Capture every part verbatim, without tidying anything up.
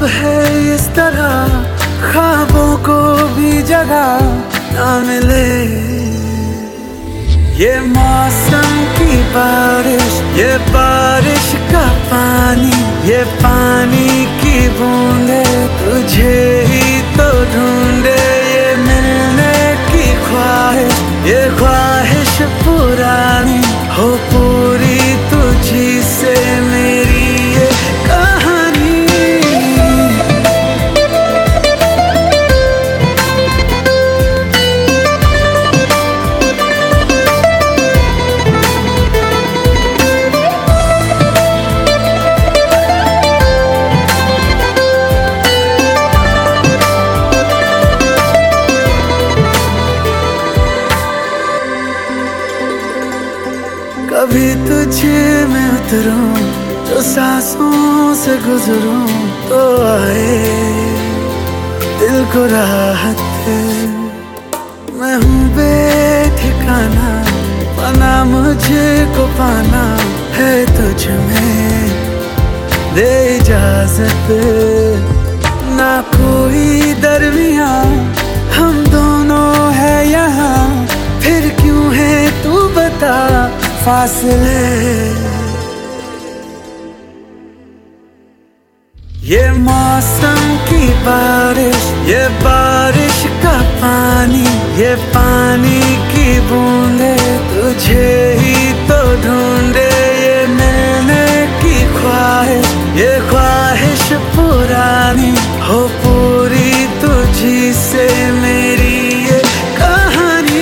है इस तरह ख्वाबों को भी जगह ना मिले। ये मौसम की बारिश, ये बारिश का पानी, ये पानी की बूंदे तुझे ही तो ढूंढे। ये मिलने की ख्वाहिश, ये ख्वाहिश पुरानी हो पूरी तुझी से मेरी ये कहानी। कभी तुझे में उतरूं जो सांसों से गुजरूं तो आए दिल को राहत है। मैं हूँ बेठिकाना, पाना मुझे को पाना है तुझ में, दे इजाजत ना कोई दरमिया। हम दोनों है यहाँ, फिर क्यों है तू बता फासले। ये मौसम की बारिश, ये बारिश का पानी, ये पानी की बूंदे तुझे ही तो ढूंढे। ये मिलने की ख्वाहिश, ये ख्वाहिश पुरानी हो पूरी तुझी से मेरी ये कहानी।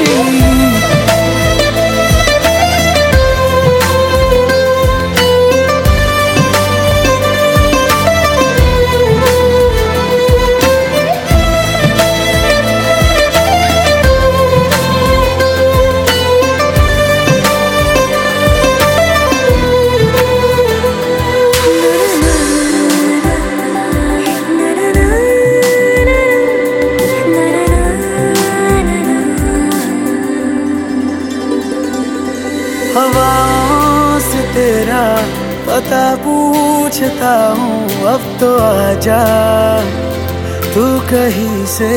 हवाओं से तेरा पता पूछता हूँ, अब तो आजा तू कहीं से।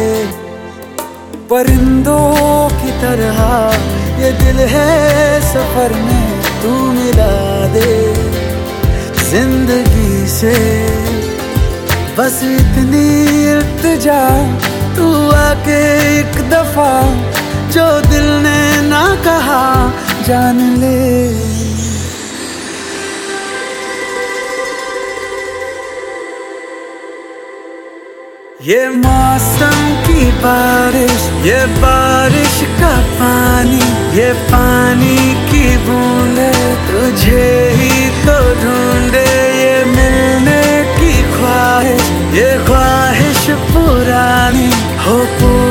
परिंदों की तरह ये दिल है सफर में, तू मिला दे जिंदगी से। बस इतनी इल्तिजा तू आके एक दफा जो दिल ने ना कहा जान ले। ये मौसम की बारिश, ये बारिश का पानी, ये पानी की बूंदे तुझे ही तो ढूंढे। ये मिलने की ख्वाहिश, ये ख्वाहिश पुरानी हो पूरी